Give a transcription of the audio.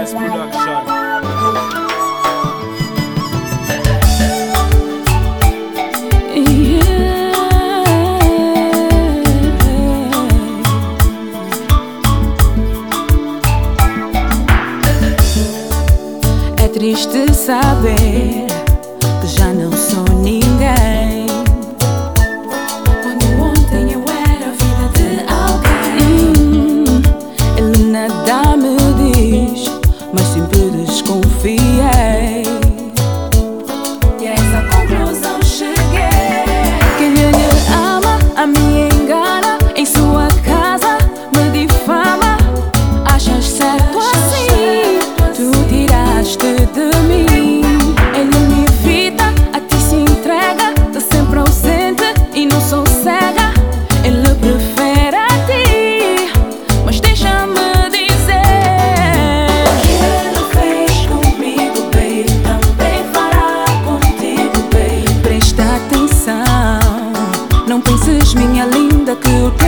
Nice production. É triste saber que já não sou ninguém, quando ontem eu era a vida de alguém. Ele nada me diz, mas sempre desconfiei, e a essa conclusão cheguei. Quem lhe ama, a me engana, em sua casa me difama. Achas certo assim? Tu tiraste de mim. Ele me evita, a ti se entrega, tá sempre ausente e não sou cega. Ele prefere a ti, mas deixa-me dizer que ele fez comigo, baby, também fará contigo, baby. Presta atenção, não penses, minha linda, que o